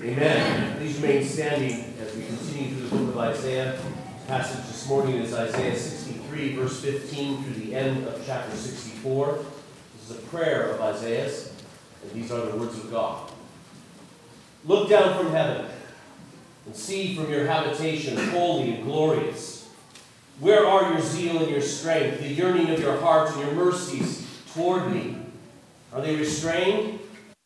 Amen. Please remain standing as we continue through the book of Isaiah. The passage this morning is Isaiah 63, verse 15 through the end of chapter 64. This is a prayer of Isaiah's, and these are the words of God. Look down from heaven and see from your habitation, holy and glorious. Where are your zeal and your strength, the yearning of your heart and your mercies toward me? Are they restrained?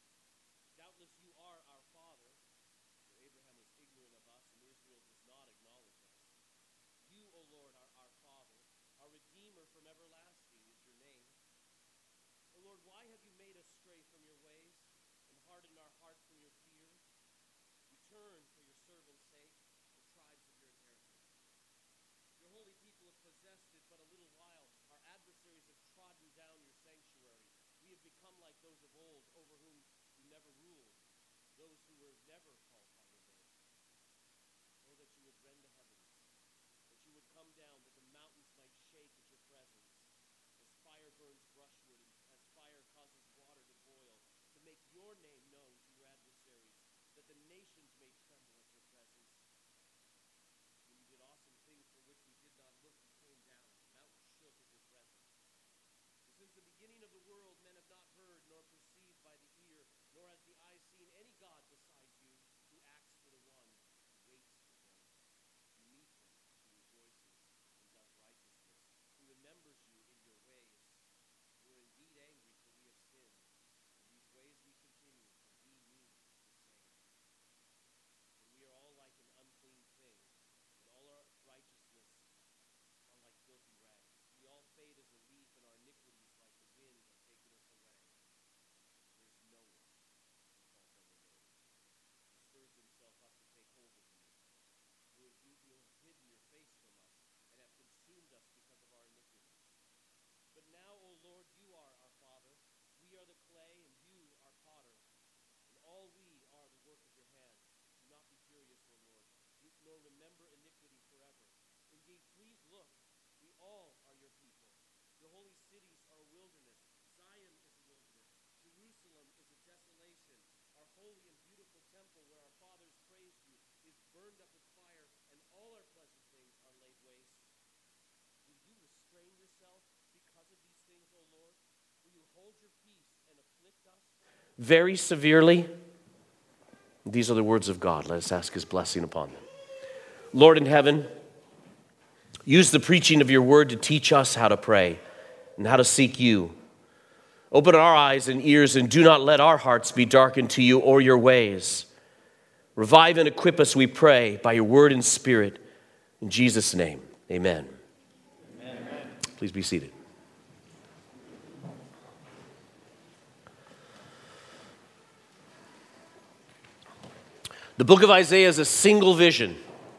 Very severely. These are the words of God. Let us ask his blessing upon them. Lord in heaven, use the preaching of your word to teach us how to pray and how to seek you. Open our eyes and ears and do not let our hearts be darkened to you or your ways. Revive and equip us, we pray, by your word and spirit. In Jesus' name, amen. Amen. Please be seated. The book of Isaiah is a single vision,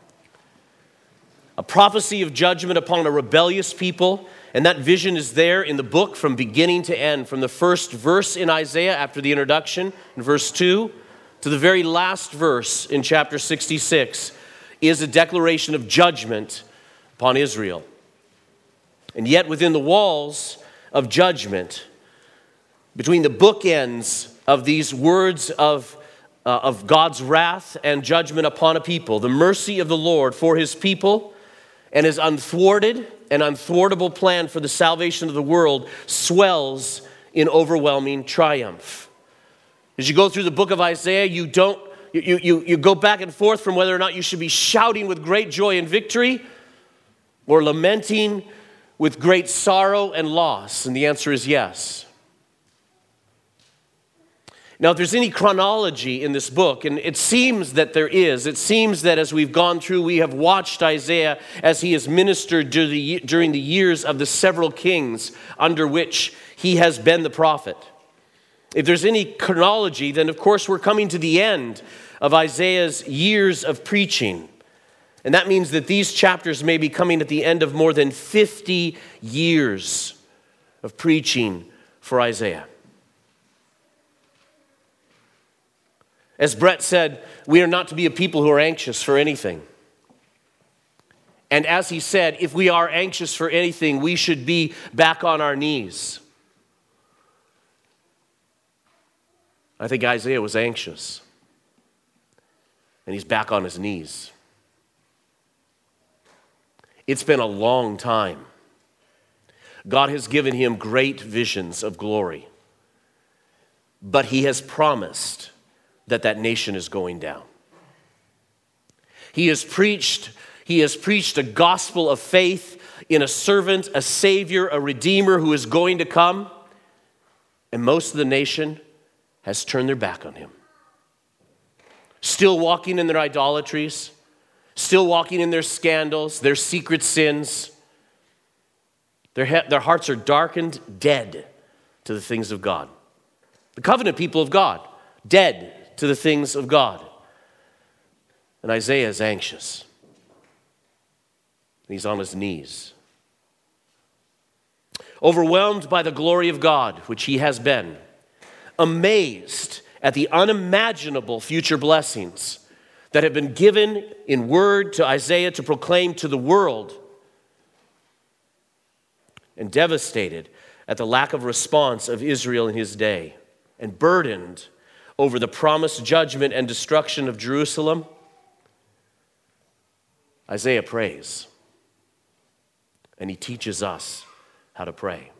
a prophecy of judgment upon a rebellious people, and that vision is there in the book from beginning to end, from the first verse in Isaiah after the introduction, in verse 2, to the very last verse in chapter 66, is a declaration of judgment upon Israel. And yet within the walls of judgment, between the bookends of these words of God's wrath and judgment upon a people, the mercy of the Lord for his people and his unthwarted and unthwartable plan for the salvation of the world swells in overwhelming triumph. As you go through the book of Isaiah, you go back and forth from whether or not you should be shouting with great joy and victory or lamenting with great sorrow and loss. And the answer is yes. Now, if there's any chronology in this book, and it seems that there is, it seems that as we've gone through, we have watched Isaiah as he has ministered during the years of the several kings under which he has been the prophet. If there's any chronology, then of course we're coming to the end of Isaiah's years of preaching. And that means that these chapters may be coming at the end of more than 50 years of preaching for Isaiah. As Brett said, we are not to be a people who are anxious for anything. And as he said, if we are anxious for anything, we should be back on our knees. I think Isaiah was anxious. and he's back on his knees. It's been a long time. God has given him great visions of glory, but he has promised that that nation is going down. He has preached a gospel of faith in a servant, a savior, a redeemer who is going to come, and most of the nation has turned their back on him. Still walking in their idolatries, still walking in their scandals, their secret sins. Their hearts are darkened, dead to the things of God. The covenant people of God, dead to the things of God. And Isaiah is anxious. He's on his knees. Overwhelmed by the glory of God, which he has been. Amazed at the unimaginable future blessings that have been given in word to Isaiah to proclaim to the world. And devastated at the lack of response of Israel in his day. And burdened over the promised judgment and destruction of Jerusalem, Isaiah prays. And he teaches us how to pray.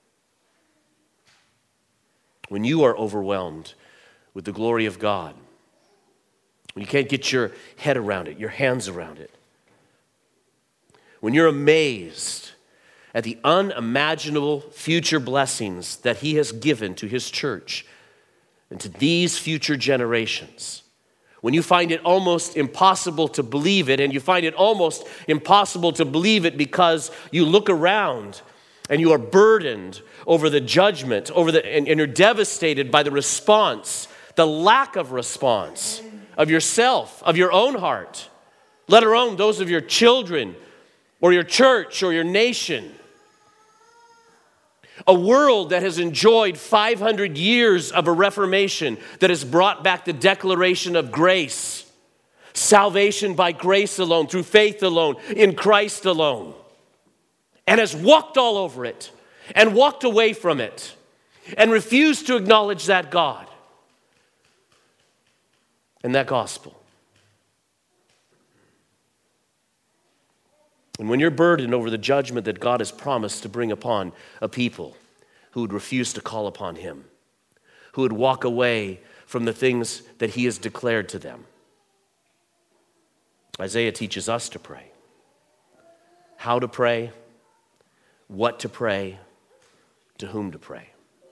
When you are overwhelmed with the glory of God, when you can't get your head around it, your hands around it, when you're amazed at the unimaginable future blessings that he has given to his church and to these future generations, when you find it almost impossible to believe it, and you find it almost impossible to believe it because you look around and you are burdened over the judgment, and you're devastated by the response, the lack of response of yourself, of your own heart, let alone those of your children or your church or your nation. A world that has enjoyed 500 years of a reformation that has brought back the declaration of grace, salvation by grace alone, through faith alone, in Christ alone, and has walked all over it and walked away from it and refused to acknowledge that God and that gospel. And when you're burdened over the judgment that God has promised to bring upon a people who would refuse to call upon him, who would walk away from the things that he has declared to them, Isaiah teaches us to pray. How to pray, what to pray, to whom to pray.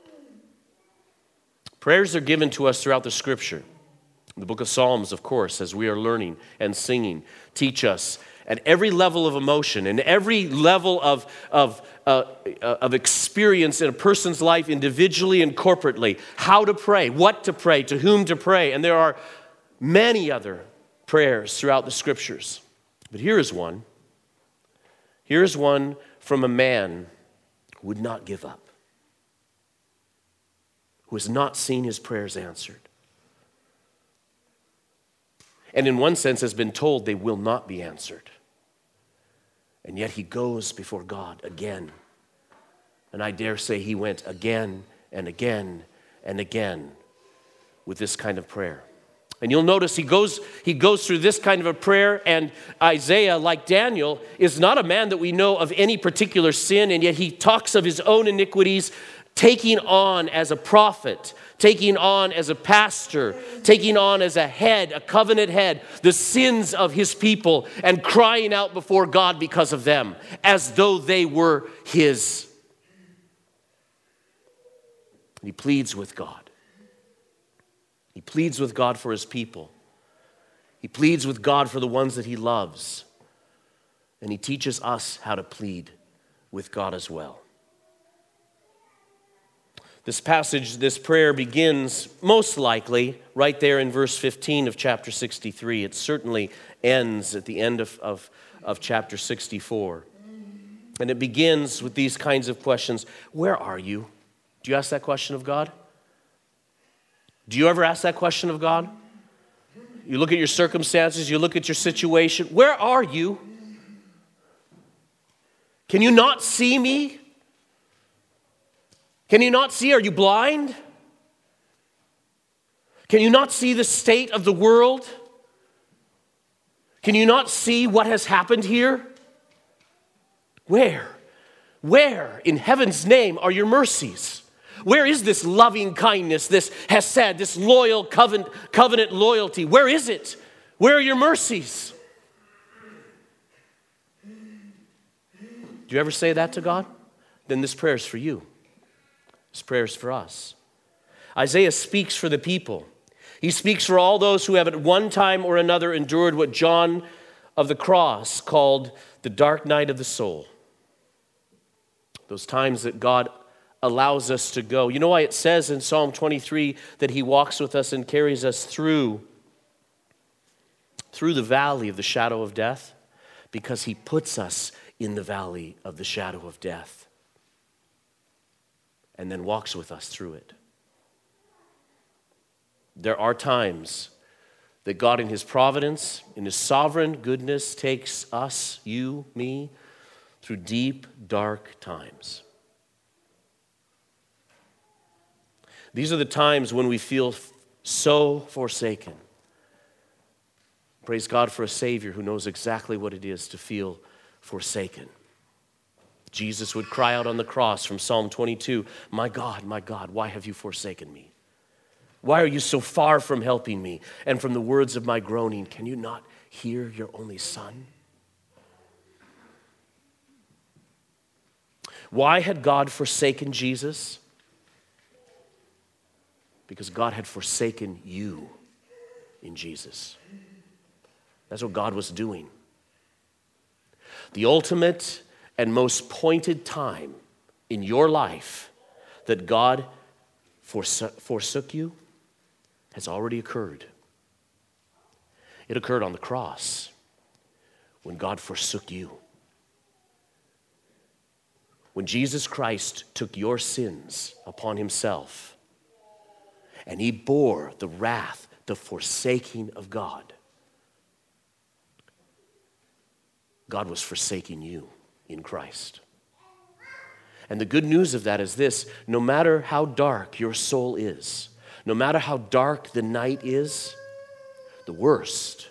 Prayers are given to us throughout the Scripture. The book of Psalms, of course, as we are learning and singing, teach us at every level of emotion and every level of experience in a person's life, individually and corporately, how to pray, what to pray, to whom to pray. And there are many other prayers throughout the Scriptures. But here is one. Here is one from a man who would not give up, who has not seen his prayers answered, and in one sense has been told they will not be answered. And yet he goes before God again. And I dare say he went again and again and again with this kind of prayer. And you'll notice he goes through this kind of a prayer, and Isaiah, like Daniel, is not a man that we know of any particular sin, and yet he talks of his own iniquities, taking on as a prophet, taking on as a pastor, taking on as a head, a covenant head, the sins of his people, and crying out before God because of them, as though they were his. And he pleads with God. He pleads with God for his people. He pleads with God for the ones that he loves. And he teaches us how to plead with God as well. This passage, this prayer begins most likely right there in verse 15 of chapter 63. It certainly ends at the end of chapter 64. And it begins with these kinds of questions. Where are you? Do you ask that question of God? Do you ever ask that question of God? You look at your circumstances, you look at your situation. Where are you? Can you not see me? Can you not see? Are you blind? Can you not see the state of the world? Can you not see what has happened here? Where in heaven's name are your mercies? Where is this loving kindness, this hesed, this loyal covenant loyalty? Where is it? Where are your mercies? Do you ever say that to God? Then this prayer is for you. This prayer is for us. Isaiah speaks for the people. He speaks for all those who have at one time or another endured what John of the Cross called the dark night of the soul. Those times that God allows us to go. You know why it says in Psalm 23 that he walks with us and carries us through the valley of the shadow of death? Because he puts us in the valley of the shadow of death and then walks with us through it. There are times that God in his providence, in his sovereign goodness, takes us, you, me, through deep, dark times. These are the times when we feel so forsaken. Praise God for a Savior who knows exactly what it is to feel forsaken. Jesus would cry out on the cross from Psalm 22, my God, why have you forsaken me? Why are you so far from helping me? And from the words of my groaning, can you not hear your only Son? Why had God forsaken Jesus? Because God had forsaken you in Jesus. That's what God was doing. The ultimate and most pointed time in your life that God forsook you has already occurred. It occurred on the cross when God forsook you. When Jesus Christ took your sins upon himself and he bore the wrath, the forsaking of God. God was forsaking you in Christ. And the good news of that is this: no matter how dark your soul is, no matter how dark the night is, the worst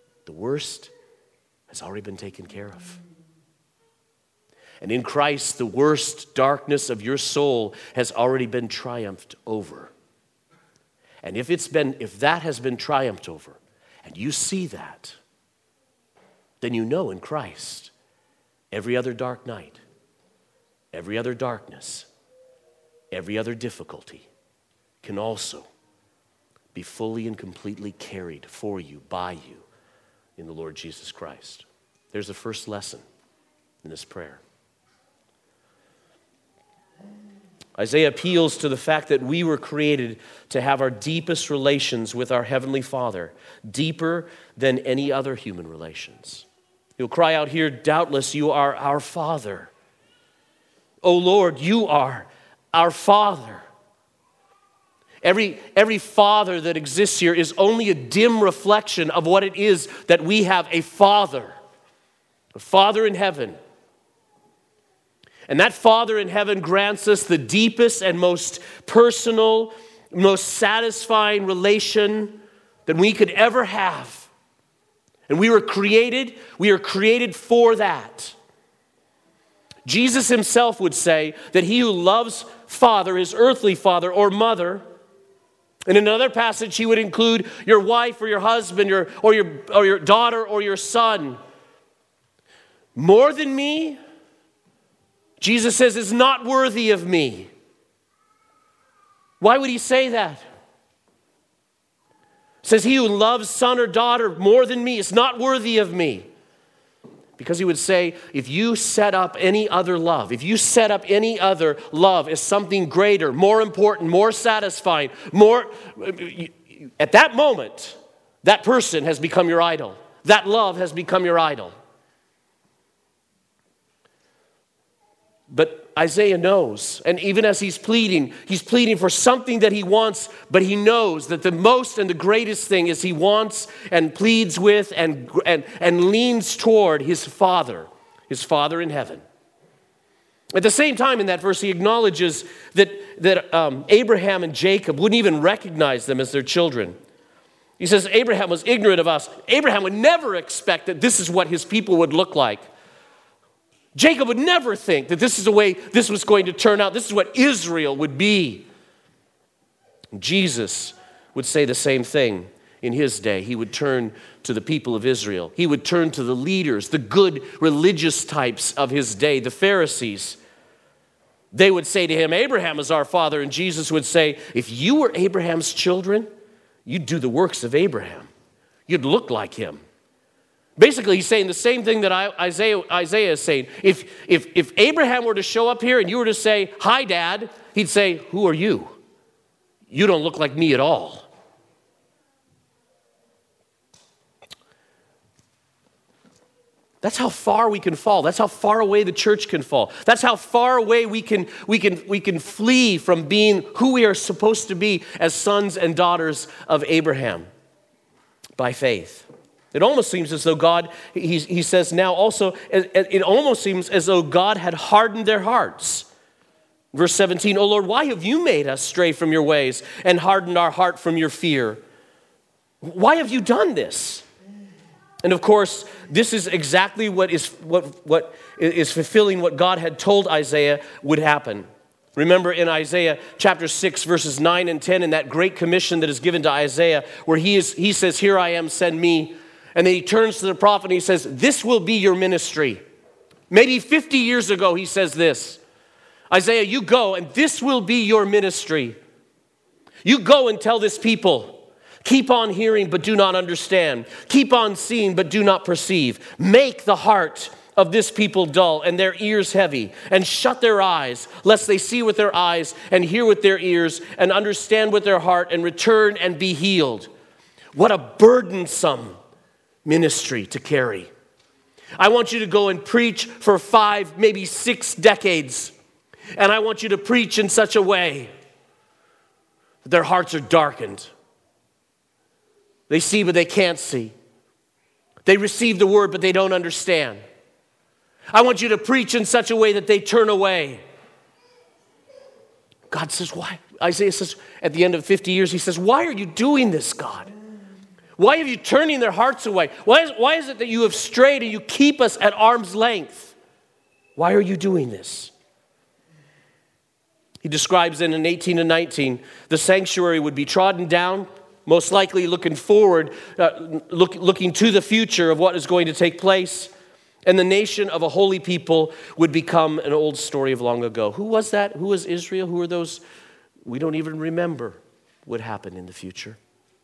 has already been taken care of. And in Christ, the worst darkness of your soul has already been triumphed over. And if that has been triumphed over, and you see that, then you know in Christ, every other dark night, every other darkness, every other difficulty can also be fully and completely carried for you, by you, in the Lord Jesus Christ. There's the first lesson in this prayer. Isaiah appeals to the fact that we were created to have our deepest relations with our Heavenly Father, deeper than any other human relations. He'll cry out here, doubtless you are our Father. O Lord, you are our Father. Every father that exists here is only a dim reflection of what it is that we have a Father in heaven. And that Father in heaven grants us the deepest and most personal, most satisfying relation that we could ever have. And we are created for that. Jesus himself would say that he who loves father, his earthly father or mother, in another passage he would include your wife or your husband or your daughter or your son, more than me, Jesus says, is not worthy of me. Why would he say that? It says, he who loves son or daughter more than me is not worthy of me. Because he would say, if you set up any other love, as something greater, more important, more satisfying, at that moment, that person has become your idol. That love has become your idol. But Isaiah knows, and even as he's pleading for something that he wants, but he knows that the most and the greatest thing is he wants and pleads with and leans toward his Father in heaven. At the same time in that verse, he acknowledges that Abraham and Jacob wouldn't even recognize them as their children. He says Abraham was ignorant of us. Abraham would never expect that this is what his people would look like. Jacob would never think that this is the way this was going to turn out. This is what Israel would be. Jesus would say the same thing in his day. He would turn to the people of Israel. He would turn to the leaders, the good religious types of his day, the Pharisees. They would say to him, Abraham is our father. And Jesus would say, if you were Abraham's children, you'd do the works of Abraham. You'd look like him. Basically, he's saying the same thing that Isaiah is saying. If Abraham were to show up here and you were to say, hi, Dad, he'd say, who are you? You don't look like me at all. That's how far we can fall. That's how far away the church can fall. That's how far away we can flee from being who we are supposed to be as sons and daughters of Abraham by faith. It almost seems as though God, he says now also, it almost seems as though God had hardened their hearts. Verse 17, O Lord, why have you made us stray from your ways and hardened our heart from your fear? Why have you done this? And of course, this is exactly what is fulfilling what God had told Isaiah would happen. Remember in Isaiah chapter 6, verses 9 and 10, in that great commission that is given to Isaiah, where he says, here I am, send me. And then he turns to the prophet and he says, this will be your ministry. Maybe 50 years ago he says this. Isaiah, you go and this will be your ministry. You go and tell this people, keep on hearing but do not understand. Keep on seeing but do not perceive. Make the heart of this people dull and their ears heavy, and shut their eyes, lest they see with their eyes and hear with their ears and understand with their heart and return and be healed. What a burdensome ministry to carry. I want you to go and preach for 5, maybe 6 decades. And I want you to preach in such a way that their hearts are darkened. They see, but they can't see. They receive the word, but they don't understand. I want you to preach in such a way that they turn away. God says, why? Isaiah says, at the end of 50 years, he says, why are you doing this, God? Why are you turning their hearts away? Why is it that you have strayed and you keep us at arm's length? Why are you doing this? He describes in 18 and 19, the sanctuary would be trodden down, most likely looking forward, looking to the future of what is going to take place. And the nation of a holy people would become an old story of long ago. Who was that? Who was Israel? Who were those? We don't even remember what happened in the future.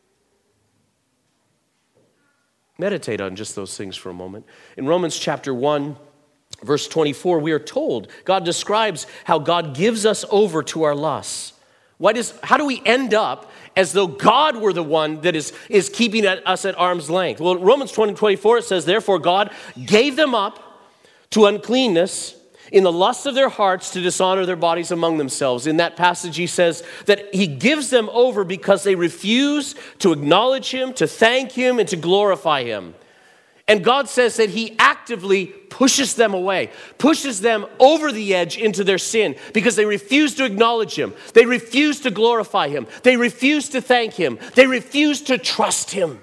Meditate on just those things for a moment. In Romans chapter 1, verse 24, we are told, God describes how God gives us over to our lusts. How do we end up as though God were the one that is keeping us at arm's length? Well, in Romans 20:24, it says, therefore God gave them up to uncleanness in the lust of their hearts to dishonor their bodies among themselves. In that passage, he says that he gives them over because they refuse to acknowledge him, to thank him, and to glorify him. And God says that he actively pushes them away, pushes them over the edge into their sin because they refuse to acknowledge him. They refuse to glorify him. They refuse to thank him. They refuse to trust him.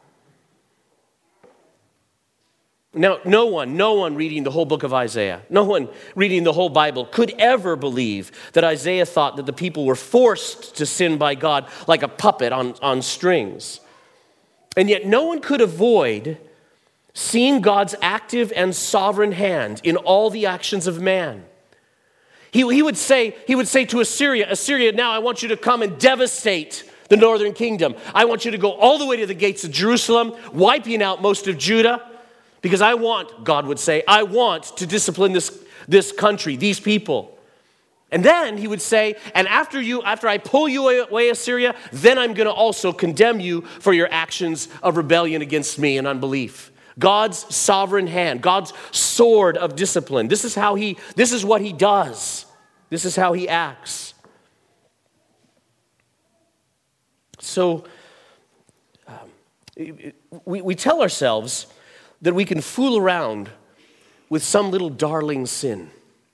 Now, no one reading the whole book of Isaiah, no one reading the whole Bible could ever believe that Isaiah thought that the people were forced to sin by God like a puppet on strings. And yet no one could avoid seeing God's active and sovereign hand in all the actions of man. He would say to Assyria, now I want you to come and devastate the northern kingdom. I want you to go all the way to the gates of Jerusalem, wiping out most of Judah. Because God would say, I want to discipline this country, these people. And then he would say, and after I pull you away, Assyria, then I'm going to also condemn you for your actions of rebellion against me and unbelief. God's sovereign hand, God's sword of discipline. This is what he does. This is how he acts. So we tell ourselves that we can fool around with some little darling sin.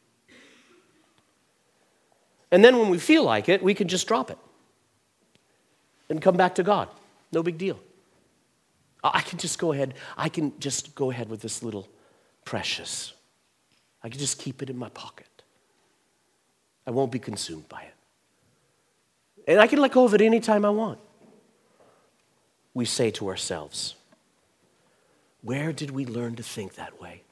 And then when we feel like it, we can just drop it and come back to God. No big deal. I can just go ahead with this little precious. I can just keep it in my pocket. I won't be consumed by it. And I can let go of it anytime I want. We say to ourselves, where did we learn to think that way?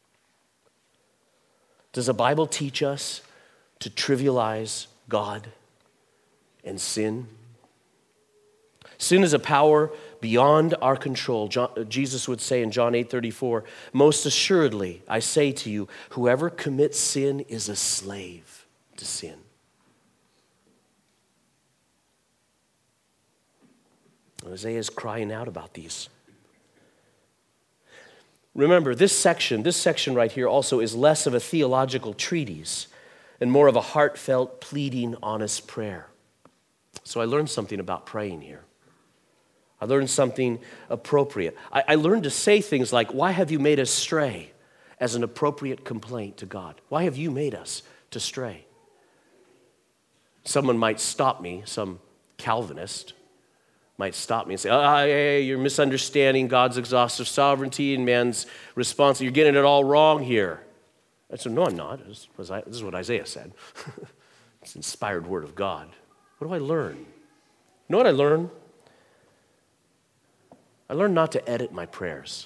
Does the Bible teach us to trivialize God and sin? Sin is a power beyond our control. Jesus would say in John 8:34, most assuredly, I say to you, whoever commits sin is a slave to sin. Isaiah is crying out about these. Remember, this section right here also is less of a theological treatise and more of a heartfelt, pleading, honest prayer. So I learned something about praying here. I learned something appropriate. I learned to say things like, why have you made us stray, as an appropriate complaint to God? Why have you made us to stray? Someone might stop me, some Calvinist might stop me and say, hey, you're misunderstanding God's exhaustive sovereignty and man's response. You're getting it all wrong here. I said, no, I'm not. This is what Isaiah said. It's an inspired word of God. What do I learn? You know what I learned? I learned not to edit my prayers.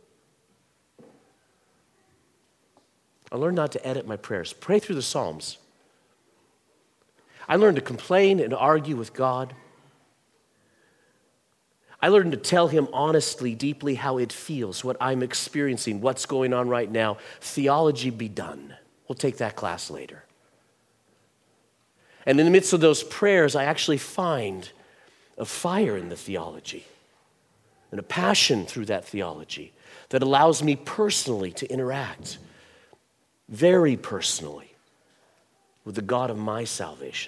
I learned not to edit my prayers. Pray through the Psalms. I learned to complain and argue with God. I learned to tell him honestly, deeply how it feels, what I'm experiencing, what's going on right now. Theology be done. We'll take that class later. And in the midst of those prayers, I actually find a fire in the theology and a passion through that theology that allows me personally to interact very personally with the God of my salvation.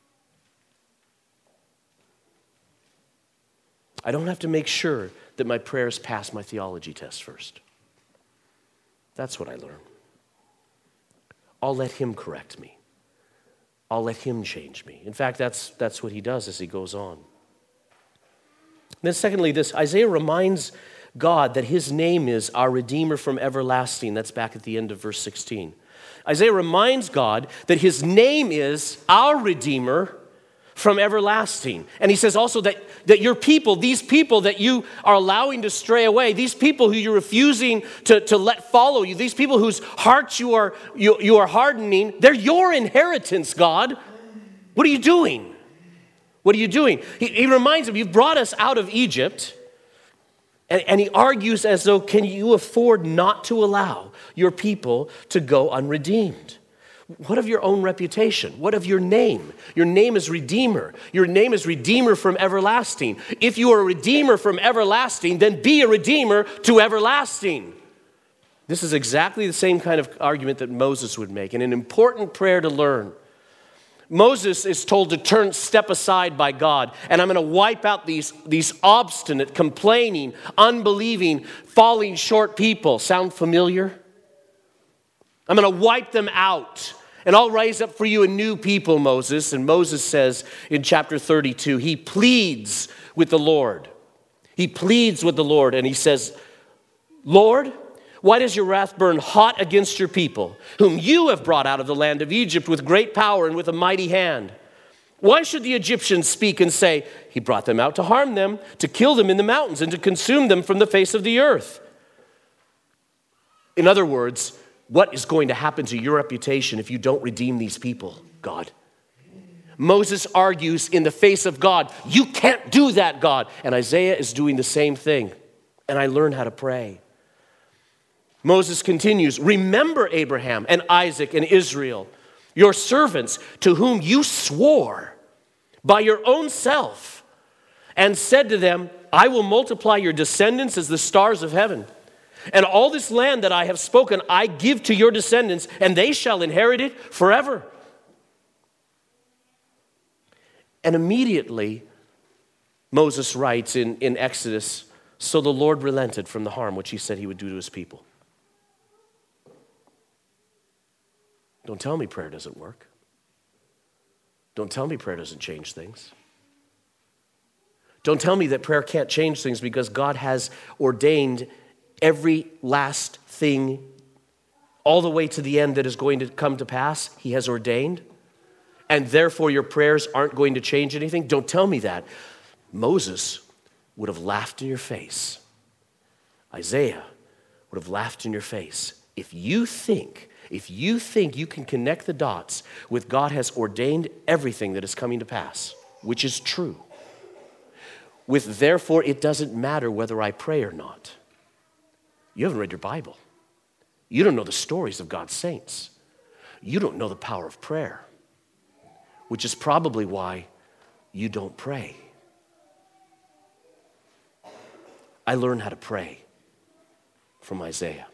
I don't have to make sure that my prayers pass my theology test first. That's what I learned. I'll let him correct me. I'll let him change me. In fact, that's what he does as he goes on. And then secondly, Isaiah reminds God that his name is our Redeemer from everlasting. That's back at the end of verse 16. Isaiah reminds God that his name is our Redeemer from everlasting. And he says also that your people, these people that you are allowing to stray away, these people who you're refusing to let follow you, these people whose hearts you are hardening, they're your inheritance, God. What are you doing? What are you doing? He reminds them, you've brought us out of Egypt. And he argues as though, can you afford not to allow your people to go unredeemed? What of your own reputation? What of your name? Your name is Redeemer. Your name is Redeemer from everlasting. If you are a Redeemer from everlasting, then be a Redeemer to everlasting. This is exactly the same kind of argument that Moses would make, and an important prayer to learn. Moses is told to step aside by God, and I'm going to wipe out these obstinate, complaining, unbelieving, falling short people. Sound familiar? I'm going to wipe them out, and I'll raise up for you a new people, Moses. And Moses says in chapter 32, he pleads with the Lord. He pleads with the Lord, and he says, Lord, why does your wrath burn hot against your people, whom you have brought out of the land of Egypt with great power and with a mighty hand? Why should the Egyptians speak and say, he brought them out to harm them, to kill them in the mountains, and to consume them from the face of the earth? In other words, what is going to happen to your reputation if you don't redeem these people, God? Moses argues in the face of God, you can't do that, God. And Isaiah is doing the same thing. And I learned how to pray. Moses continues, remember Abraham and Isaac and Israel, your servants, to whom you swore by your own self, and said to them, I will multiply your descendants as the stars of heaven. And all this land that I have spoken, I give to your descendants, and they shall inherit it forever. And immediately, Moses writes in Exodus, so the Lord relented from the harm which he said he would do to his people. Don't tell me prayer doesn't work. Don't tell me prayer doesn't change things. Don't tell me that prayer can't change things, because God has ordained every last thing all the way to the end that is going to come to pass. He has ordained. And therefore your prayers aren't going to change anything. Don't tell me that. Moses would have laughed in your face. Isaiah would have laughed in your face. If you think you can connect the dots with God has ordained everything that is coming to pass, which is true, with therefore it doesn't matter whether I pray or not. You haven't read your Bible. You don't know the stories of God's saints. You don't know the power of prayer, which is probably why you don't pray. I learned how to pray from Isaiah.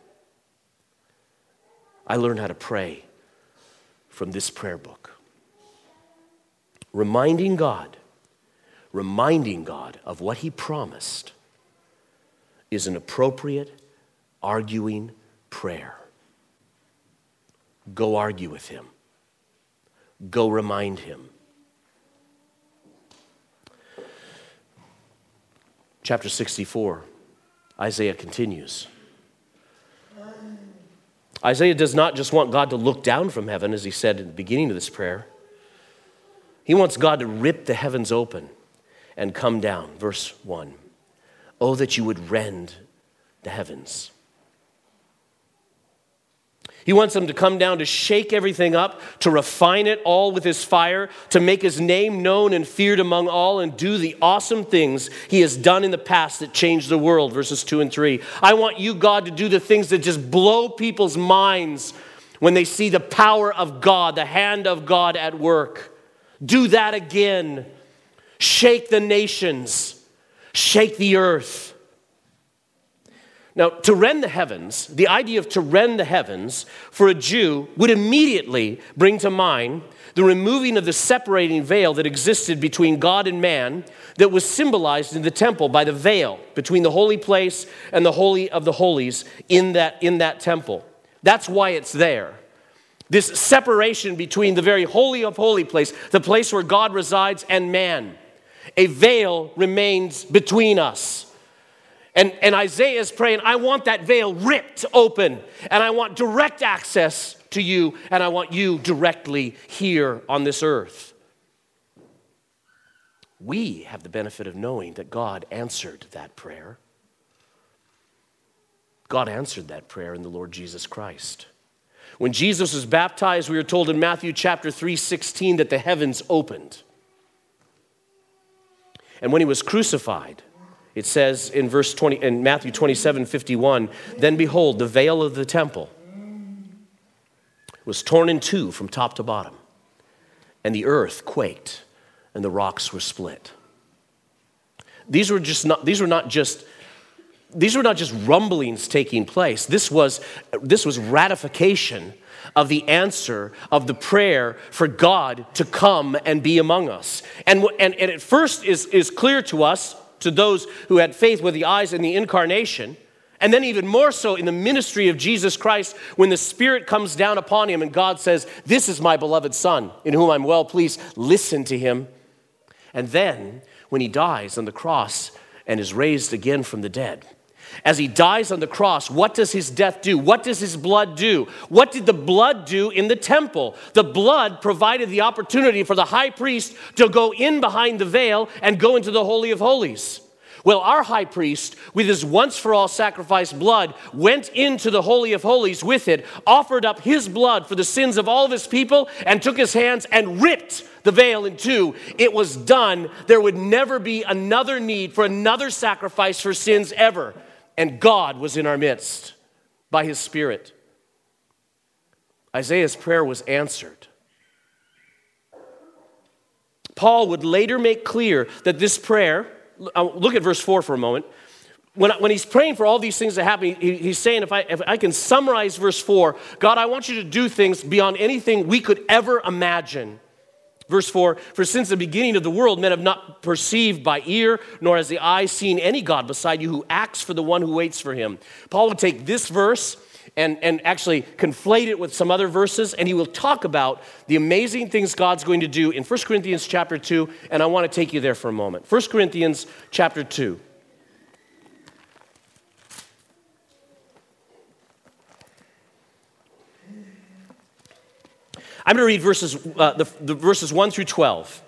I learned how to pray from this prayer book. Reminding God of what he promised is an appropriate arguing prayer. Go argue with him. Go remind him. Chapter 64, Isaiah continues. Isaiah does not just want God to look down from heaven, as he said at the beginning of this prayer. He wants God to rip the heavens open and come down. Verse 1. Oh, that you would rend the heavens. He wants them to come down to shake everything up, to refine it all with his fire, to make his name known and feared among all, and do the awesome things he has done in the past that changed the world, verses 2 and 3. I want you, God, to do the things that just blow people's minds when they see the power of God, the hand of God at work. Do that again. Shake the nations. Shake the earth. Now, to rend the heavens, the idea of to rend the heavens for a Jew would immediately bring to mind the removing of the separating veil that existed between God and man, that was symbolized in the temple by the veil between the holy place and the Holy of the Holies in that temple. That's why it's there. This separation between the very holy of holy place, the place where God resides, and man. A veil remains between us. And Isaiah is praying, I want that veil ripped open, and I want direct access to you, and I want you directly here on this earth. We have the benefit of knowing that God answered that prayer. God answered that prayer in the Lord Jesus Christ. When Jesus was baptized, we are told in Matthew chapter 3:16 that the heavens opened. And when he was crucified, it says in Matthew 27:51, then behold, the veil of the temple was torn in two from top to bottom, and the earth quaked, and the rocks were split. These were not just rumblings taking place. This was ratification of the answer of the prayer for God to come and be among us. And at first is clear to us, to those who had faith with the eyes in the incarnation, and then even more so in the ministry of Jesus Christ, when the Spirit comes down upon him and God says, this is my beloved Son, in whom I'm well pleased, listen to him. And then when he dies on the cross and is raised again from the dead, as he dies on the cross, what does his death do? What does his blood do? What did the blood do in the temple? The blood provided the opportunity for the high priest to go in behind the veil and go into the Holy of Holies. Well, our high priest, with his once-for-all sacrificed blood, went into the Holy of Holies with it, offered up his blood for the sins of all of his people, and took his hands and ripped the veil in two. It was done. There would never be another need for another sacrifice for sins ever. And God was in our midst by his Spirit. Isaiah's prayer was answered. Paul would later make clear that this prayer, look at verse 4 for a moment. When he's praying for all these things to happen, he's saying, if I can summarize verse 4, God, I want you to do things beyond anything we could ever imagine. Verse 4, for since the beginning of the world, men have not perceived by ear, nor has the eye seen any God beside you who acts for the one who waits for him. Paul would take this verse and actually conflate it with some other verses, and he will talk about the amazing things God's going to do in 1 Corinthians chapter 2, and I want to take you there for a moment. 1 Corinthians chapter 2. I'm going to read the verses 1 through 12.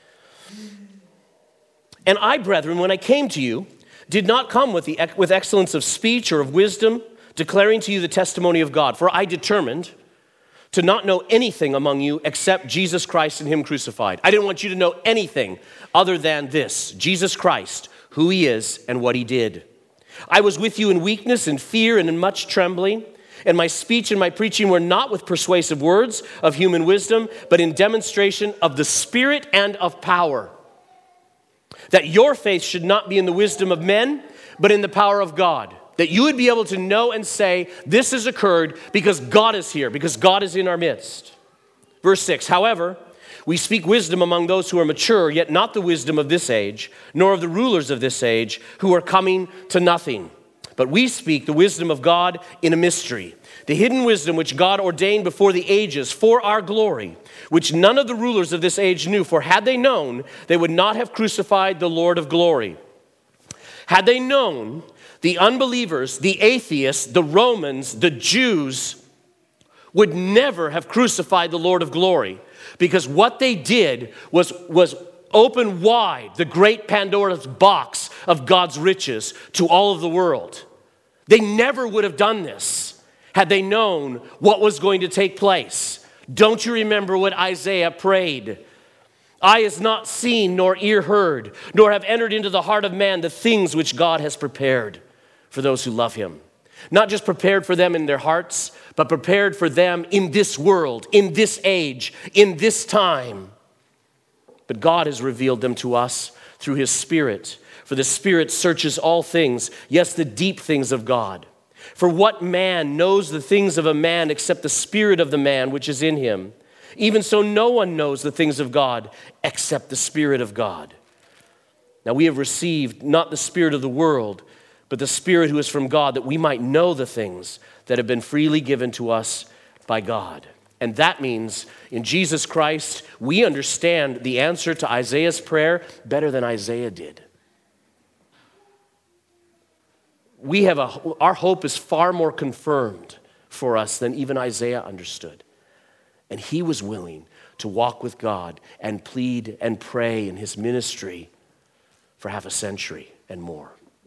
And I, brethren, when I came to you, did not come with excellence of speech or of wisdom, declaring to you the testimony of God. For I determined to not know anything among you except Jesus Christ and him crucified. I didn't want you to know anything other than this, Jesus Christ, who he is and what he did. I was with you in weakness and fear and in much trembling. And my speech and my preaching were not with persuasive words of human wisdom, but in demonstration of the Spirit and of power. That your faith should not be in the wisdom of men, but in the power of God. That you would be able to know and say, this has occurred because God is here, because God is in our midst. Verse 6, however, we speak wisdom among those who are mature, yet not the wisdom of this age, nor of the rulers of this age, who are coming to nothing. But we speak the wisdom of God in a mystery, the hidden wisdom which God ordained before the ages for our glory, which none of the rulers of this age knew, for had they known, they would not have crucified the Lord of glory. Had they known, the unbelievers, the atheists, the Romans, the Jews would never have crucified the Lord of glory, because what they did was open wide the great Pandora's box of God's riches to all of the world. They never would have done this had they known what was going to take place. Don't you remember what Isaiah prayed? Eye has not seen, nor ear heard, nor have entered into the heart of man the things which God has prepared for those who love him. Not just prepared for them in their hearts, but prepared for them in this world, in this age, in this time. But God has revealed them to us through his Spirit. For the Spirit searches all things, yes, the deep things of God. For what man knows the things of a man except the spirit of the man which is in him? Even so, no one knows the things of God except the Spirit of God. Now we have received not the spirit of the world, but the Spirit who is from God, that we might know the things that have been freely given to us by God. And that means in Jesus Christ, we understand the answer to Isaiah's prayer better than Isaiah did. Our hope is far more confirmed for us than even Isaiah understood. And he was willing to walk with God and plead and pray in his ministry for half a century and more.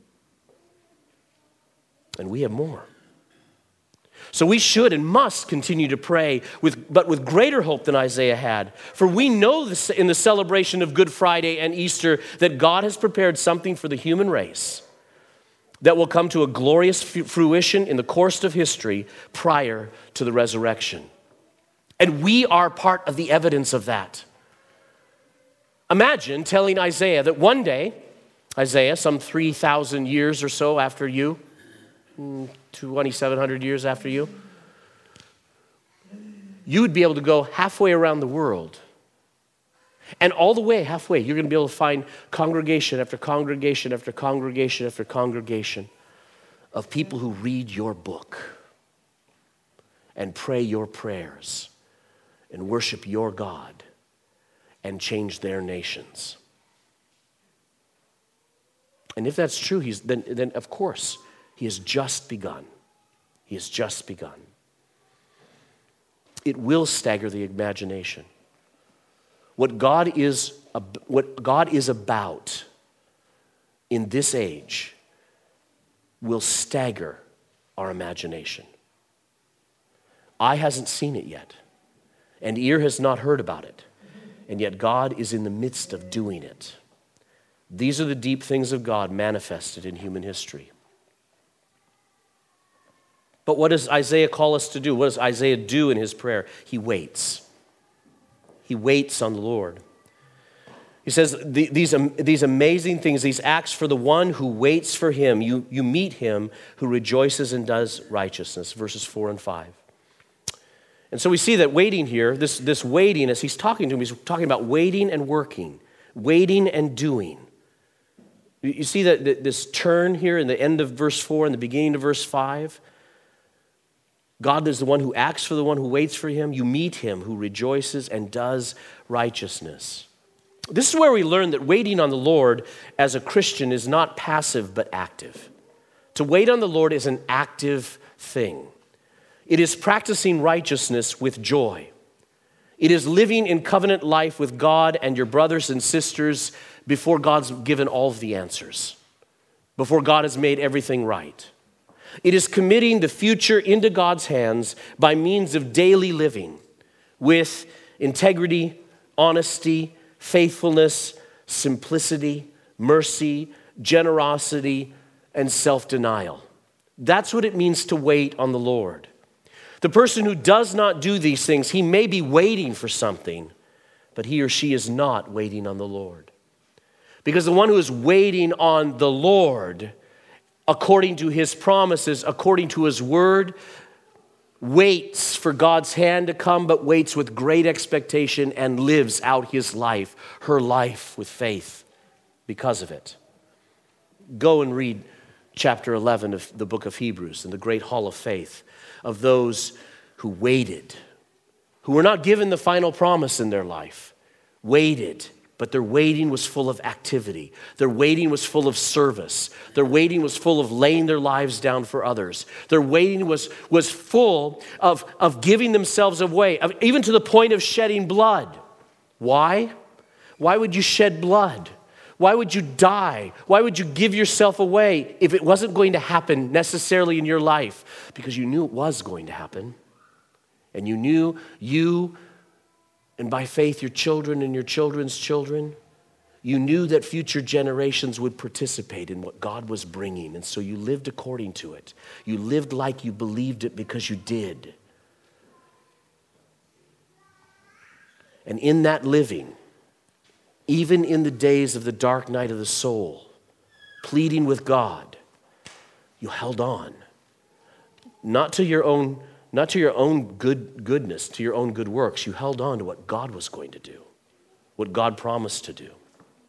And we have more. So we should and must continue to pray, but with greater hope than Isaiah had. For we know this in the celebration of Good Friday and Easter that God has prepared something for the human race that will come to a glorious fruition in the course of history prior to the resurrection. And we are part of the evidence of that. Imagine telling Isaiah that one day, Isaiah, some 3,000 years or so after you, 2,700 years after you would be able to go halfway around the world. And all the way halfway, you're going to be able to find congregation after congregation after congregation after congregation of people who read your book and pray your prayers and worship your God and change their nations. And if that's true, then of course, he has just begun. He has just begun. It will stagger the imagination. What God is about in this age will stagger our imagination. Eye hasn't seen it yet, and ear has not heard about it, and yet God is in the midst of doing it. These are the deep things of God manifested in human history. But what does Isaiah call us to do? What does Isaiah do in his prayer? He waits. He waits on the Lord. He says these amazing things, these acts for the one who waits for him. You meet him who rejoices and does righteousness, verses 4 and 5. And so we see that waiting here, this waiting, as he's talking to him, he's talking about waiting and working, waiting and doing. You see that this turn here in the end of verse 4 and the beginning of verse 5? God is the one who acts for the one who waits for him. You meet him who rejoices and does righteousness. This is where we learn that waiting on the Lord as a Christian is not passive but active. To wait on the Lord is an active thing. It is practicing righteousness with joy. It is living in covenant life with God and your brothers and sisters before God's given all of the answers, before God has made everything right. It is committing the future into God's hands by means of daily living with integrity, honesty, faithfulness, simplicity, mercy, generosity, and self-denial. That's what it means to wait on the Lord. The person who does not do these things, he may be waiting for something, but he or she is not waiting on the Lord. Because the one who is waiting on the Lord, according to his promises, according to his word, waits for God's hand to come, but waits with great expectation and lives out his life, her life with faith because of it. Go and read chapter 11 of the book of Hebrews in the great hall of faith of those who waited, who were not given the final promise in their life, waited. But their waiting was full of activity. Their waiting was full of service. Their waiting was full of laying their lives down for others. Their waiting was full of giving themselves away, even to the point of shedding blood. Why? Why would you shed blood? Why would you die? Why would you give yourself away if it wasn't going to happen necessarily in your life? Because you knew it was going to happen. And you knew you, and by faith, your children and your children's children, you knew that future generations would participate in what God was bringing. And so you lived according to it. You lived like you believed it because you did. And in that living, even in the days of the dark night of the soul, pleading with God, you held on. Not to your own goodness, to your own good works. You held on to what God was going to do, what God promised to do.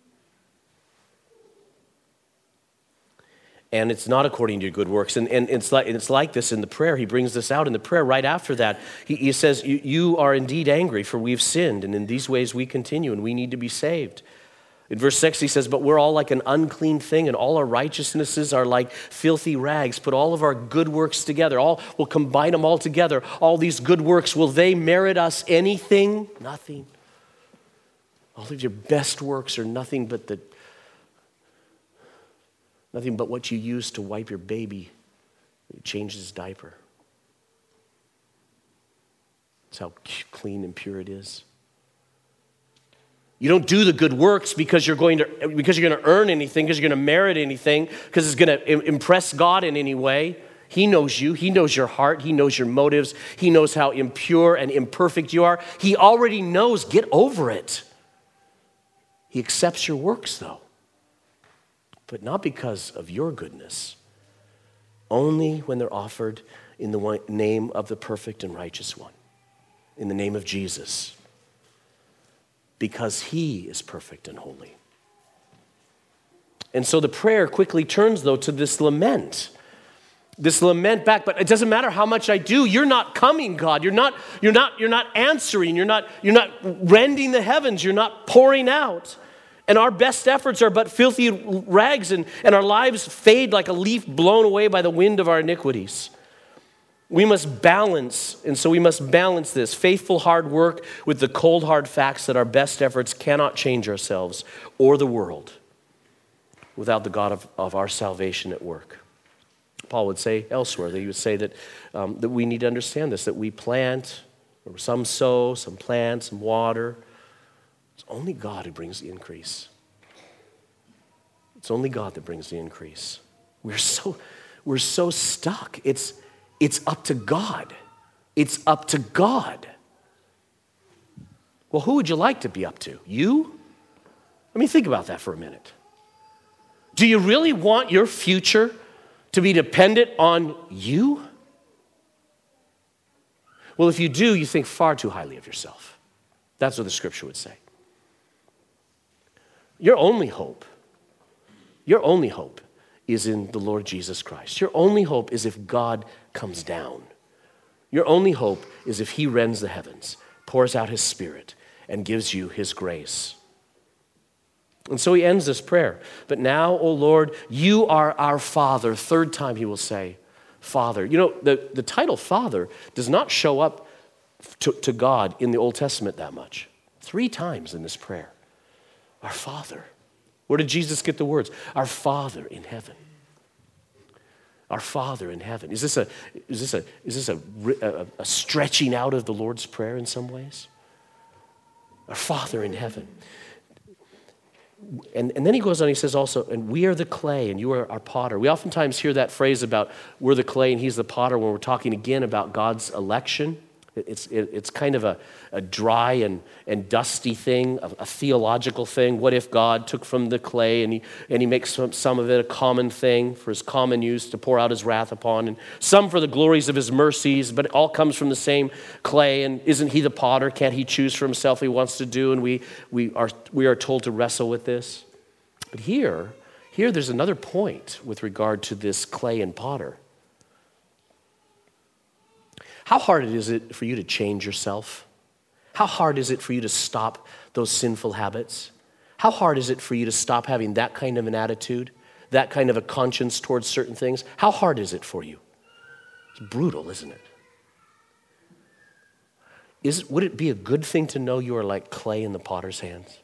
And it's not according to your good works. And it's like this in the prayer. He brings this out in the prayer right after that. He says, you are indeed angry, for we've sinned, and in these ways we continue, and we need to be saved. In verse 6, he says, but we're all like an unclean thing, and all our righteousnesses are like filthy rags. Put all of our good works together. We'll combine them all together. All these good works, will they merit us anything? Nothing. All of your best works are nothing but what you use to wipe your baby, change his diaper. That's how clean and pure it is. You don't do the good works because you're going to earn anything, because you're going to merit anything, because it's going to impress God in any way. He knows you. He knows your heart. He knows your motives. He knows how impure and imperfect you are. He already knows. Get over it. He accepts your works, though, but not because of your goodness, only when they're offered in the name of the perfect and righteous one, in the name of Jesus, because he is perfect and holy. And so the prayer quickly turns, though, to this lament back. But it doesn't matter how much I do. You're not coming, God. You're not answering. You're not rending the heavens. You're not pouring out. And our best efforts are but filthy rags, and our lives fade like a leaf blown away by the wind of our iniquities. We must balance, and so we must balance this faithful hard work with the cold hard facts that our best efforts cannot change ourselves or the world without the God of our salvation at work. Paul would say elsewhere, that he would say that we need to understand this, that we plant, or some sow, some plant, some water. It's only God who brings the increase. It's only God that brings the increase. We're so stuck. It's up to God. It's up to God. Well, who would you like to be up to? You? I mean, think about that for a minute. Do you really want your future to be dependent on you? Well, if you do, you think far too highly of yourself. That's what the scripture would say. Your only hope is in the Lord Jesus Christ. Your only hope is if God comes down. Your only hope is if he rends the heavens, pours out his Spirit, and gives you his grace. And so he ends this prayer. But now, O Lord, you are our Father. Third time he will say, Father. You know, the title Father does not show up to God in the Old Testament that much. 3 times in this prayer. Our Father. Where did Jesus get the words? Our Father in heaven. Our Father in heaven. Is this a stretching out of the Lord's Prayer in some ways? Our Father in heaven. And then he goes on, he says also, and we are the clay and you are our potter. We oftentimes hear that phrase about we're the clay and he's the potter when we're talking again about God's election. It's kind of a dry and dusty thing, a theological thing. What if God took from the clay and he makes some of it a common thing for his common use to pour out his wrath upon, and some for the glories of his mercies, but it all comes from the same clay. And isn't he the potter? Can't he choose for himself what he wants to do? And we are told to wrestle with this. But here there's another point with regard to this clay and potter. How hard is it for you to change yourself? How hard is it for you to stop those sinful habits? How hard is it for you to stop having that kind of an attitude, that kind of a conscience towards certain things? How hard is it for you? It's brutal, isn't it? Would it be a good thing to know you are like clay in the potter's hands?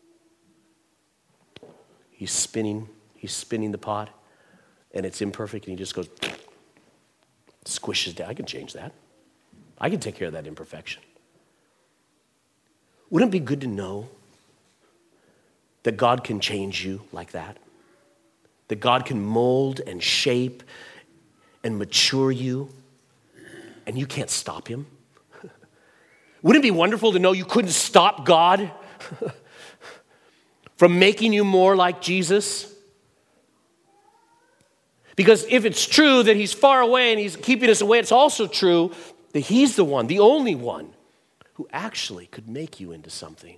He's spinning the pot, and it's imperfect, and he just goes, squishes down. I can change that. I can take care of that imperfection. Wouldn't it be good to know that God can change you like that? That God can mold and shape and mature you, and you can't stop him? Wouldn't it be wonderful to know you couldn't stop God from making you more like Jesus? Because if it's true that he's far away and he's keeping us away, it's also true that he's the one, the only one, who actually could make you into something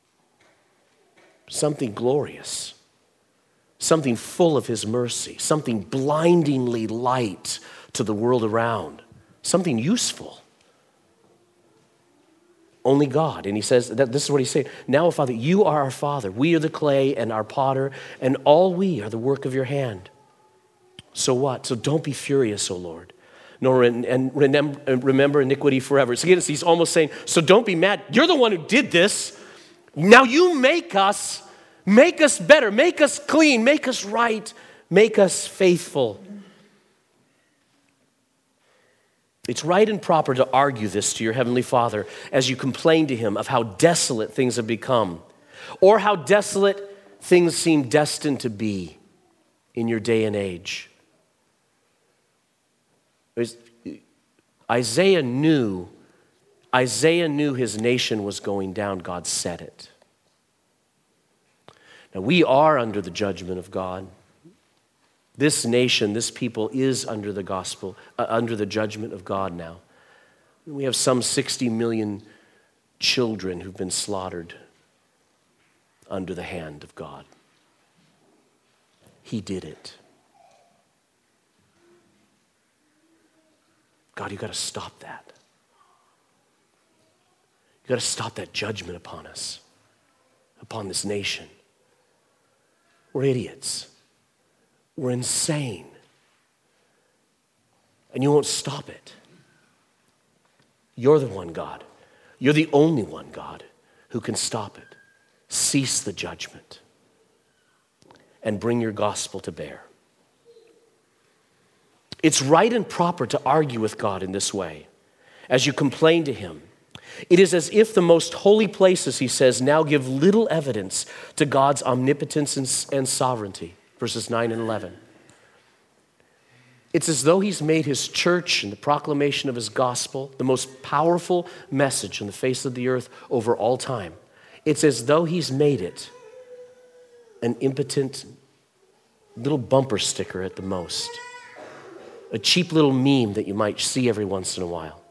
glorious, something full of his mercy, something blindingly light to the world around, something useful. Only God. And he says, this is what he's saying. Now, O Father, you are our Father. We are the clay and our potter, and all we are the work of your hand. So what? So don't be furious, O Lord, nor remember iniquity forever. So again, he's almost saying, so don't be mad. You're the one who did this. Now you make us better, make us clean, make us right, make us faithful. It's right and proper to argue this to your Heavenly Father as you complain to him of how desolate things have become, or how desolate things seem destined to be in your day and age. Isaiah knew his nation was going down. God said it. Now we are under the judgment of God. This nation, this people is under the gospel, under the judgment of God now. We have some 60 million children who've been slaughtered under the hand of God. He did it. God, you've got to stop that. You've got to stop that judgment upon us, upon this nation. We're idiots. We're insane. And you won't stop it. You're the one, God. You're the only one, God, who can stop it. Cease the judgment and bring your gospel to bear. It's right and proper to argue with God in this way as you complain to him. It is as if the most holy places, he says, now give little evidence to God's omnipotence and sovereignty. Verses 9 and 11. It's as though he's made his church and the proclamation of his gospel the most powerful message on the face of the earth over all time. It's as though he's made it an impotent little bumper sticker at the most. A cheap little meme that you might see every once in a while.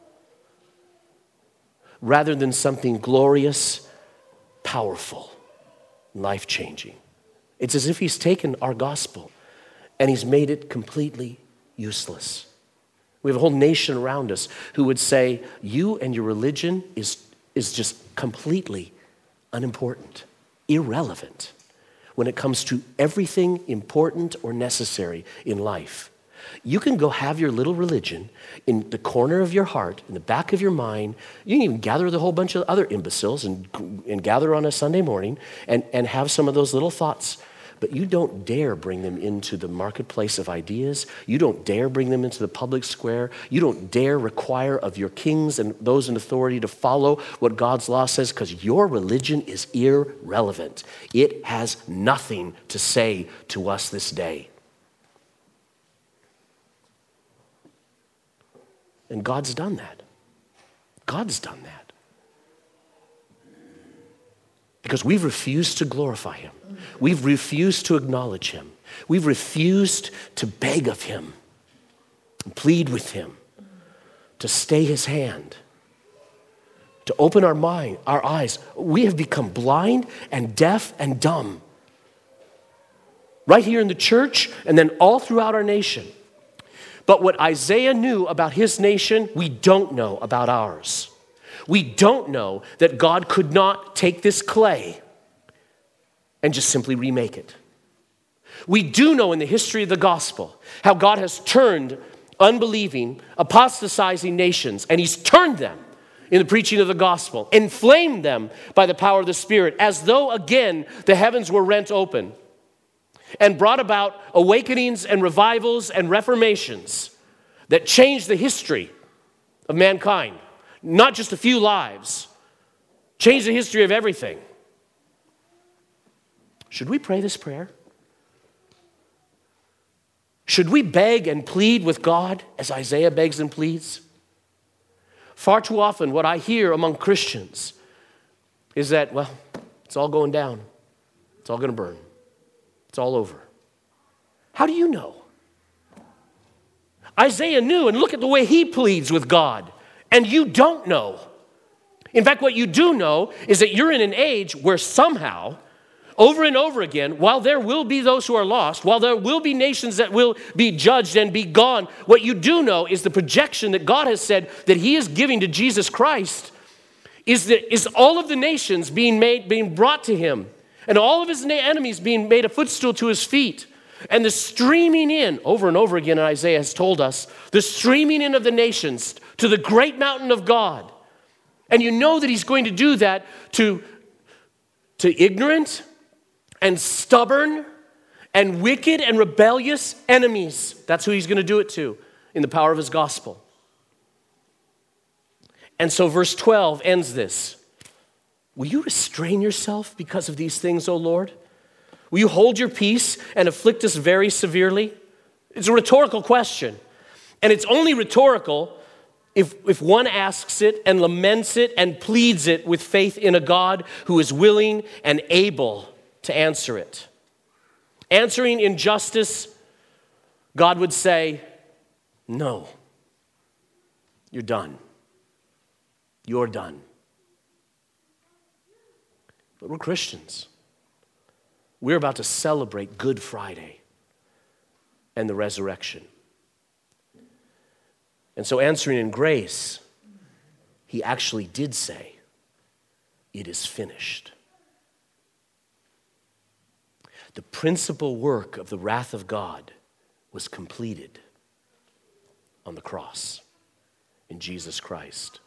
Rather than something glorious, powerful, life-changing. It's as if he's taken our gospel and he's made it completely useless, We have a whole nation around us who would say, you and your religion is just completely unimportant, irrelevant when it comes to everything important or necessary in life. You can go have your little religion in the corner of your heart, in the back of your mind. You can even gather with a whole bunch of other imbeciles and gather on a Sunday morning and have some of those little thoughts. But you don't dare bring them into the marketplace of ideas. You don't dare bring them into the public square. You don't dare require of your kings and those in authority to follow what God's law says, because your religion is irrelevant. It has nothing to say to us this day. And God's done that. God's done that. Because we've refused to glorify him. We've refused to acknowledge him. We've refused to beg of him, and plead with him, to stay his hand, to open our mind, our eyes. We have become blind and deaf and dumb. Right here in the church and then all throughout our nation. But what Isaiah knew about his nation, we don't know about ours. We don't know that God could not take this clay and just simply remake it. We do know in the history of the gospel how God has turned unbelieving, apostatizing nations, and he's turned them in the preaching of the gospel, inflamed them by the power of the Spirit, as though again the heavens were rent open, and brought about awakenings and revivals and reformations that changed the history of mankind. Not just a few lives, changed the history of everything. Should we pray this prayer? Should we beg and plead with God as Isaiah begs and pleads? Far too often what I hear among Christians is that, well, it's all going down. It's all going to burn. It's all over. How do you know? Isaiah knew, and look at the way he pleads with God. And you don't know. In fact, what you do know is that you're in an age where somehow, over and over again, while there will be those who are lost, while there will be nations that will be judged and be gone, what you do know is the projection that God has said that he is giving to Jesus Christ is all of the nations being brought to him, and all of his enemies being made a footstool to his feet. And the streaming in, over and over again, Isaiah has told us, the streaming in of the nations to the great mountain of God. And you know that he's going to do that to ignorant and stubborn and wicked and rebellious enemies. That's who he's going to do it to in the power of his gospel. And so verse 12 ends this. Will you restrain yourself because of these things, O Lord? Will you hold your peace and afflict us very severely? It's a rhetorical question. And it's only rhetorical if one asks it and laments it and pleads it with faith in a God who is willing and able to answer it. Answering in justice, God would say, no, you're done. You're done. But we're Christians. We're about to celebrate Good Friday and the resurrection. And so answering in grace, he actually did say, it is finished. The principal work of the wrath of God was completed on the cross in Jesus Christ.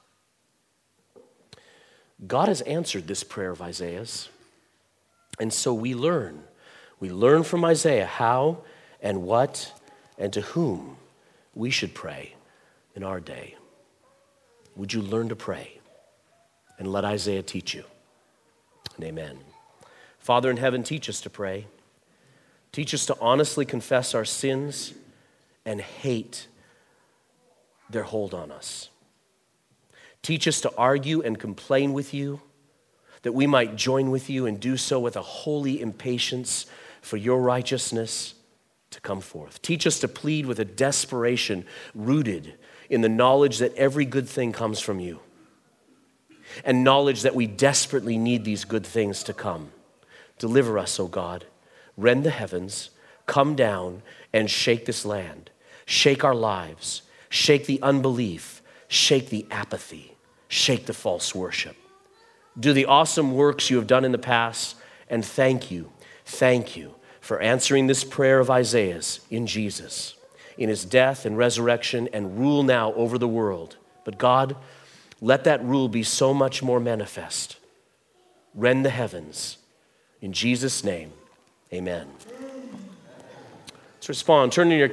God has answered this prayer of Isaiah's. And so we learn. We learn from Isaiah how and what and to whom we should pray in our day. Would you learn to pray and let Isaiah teach you? And amen. Father in heaven, teach us to pray. Teach us to honestly confess our sins and hate their hold on us. Teach us to argue and complain with you, that we might join with you and do so with a holy impatience for your righteousness to come forth. Teach us to plead with a desperation rooted in the knowledge that every good thing comes from you, and knowledge that we desperately need these good things to come. Deliver us, O God. Rend the heavens, come down and shake this land. Shake our lives. Shake the unbelief. Shake the apathy. Shake the false worship. Do the awesome works you have done in the past, and thank you for answering this prayer of Isaiah's in Jesus, in his death and resurrection, and rule now over the world. But God, let that rule be so much more manifest. Rend the heavens. In Jesus' name, amen. Let's respond. Turn to your